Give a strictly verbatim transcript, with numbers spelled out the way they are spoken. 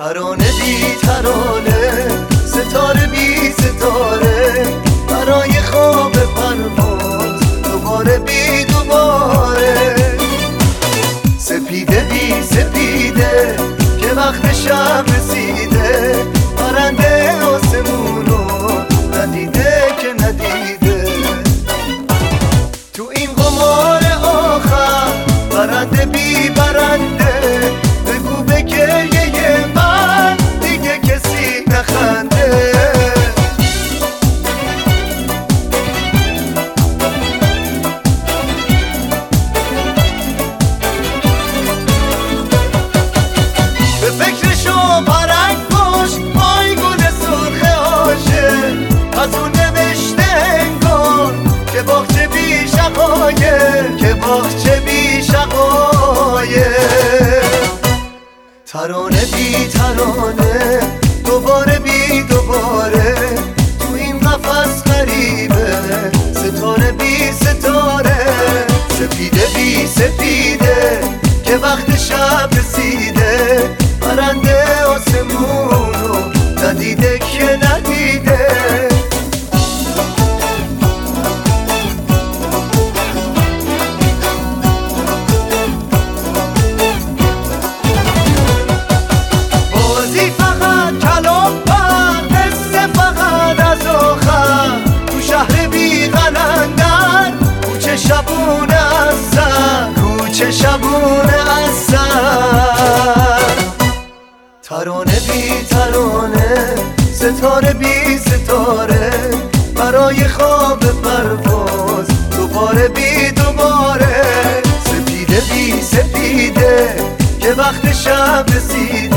ترانه بی ترانه، ستاره بی ستاره، برای خواب پرواز دوباره بی دوباره. سپیده بی سپیده که وقت شب رسیده، پرنده آسمونو ندیده که ندیده. تو این قمار آخر برنده بی برنده، بگو به گریه من دیگه کسی نخنده. به فکرشو پرنگ پشت پای گل سرخ عاشق، از اون نوشته انگار که باغچه بی شقایق، که باغچه بی شقایق. ترانه بی ترانه، دوباره بی دوباره، تو این قفس غریبه، ستاره بی ستاره. سپیده بی سپیده که وقت شب رسیده، پرنده آسمونو ندیده که ندیده. بازی فقط کلام پر، قصه فقط از آخر، تو شهر بی قلندر، کوچه شبونه از سر، کوچه شبونه از سر. ترانه بی ترانه، ستاره بی ستاره، برای خواب پرواز دوباره بی دوباره. سپیده بی سپیده که وقت شب رسید،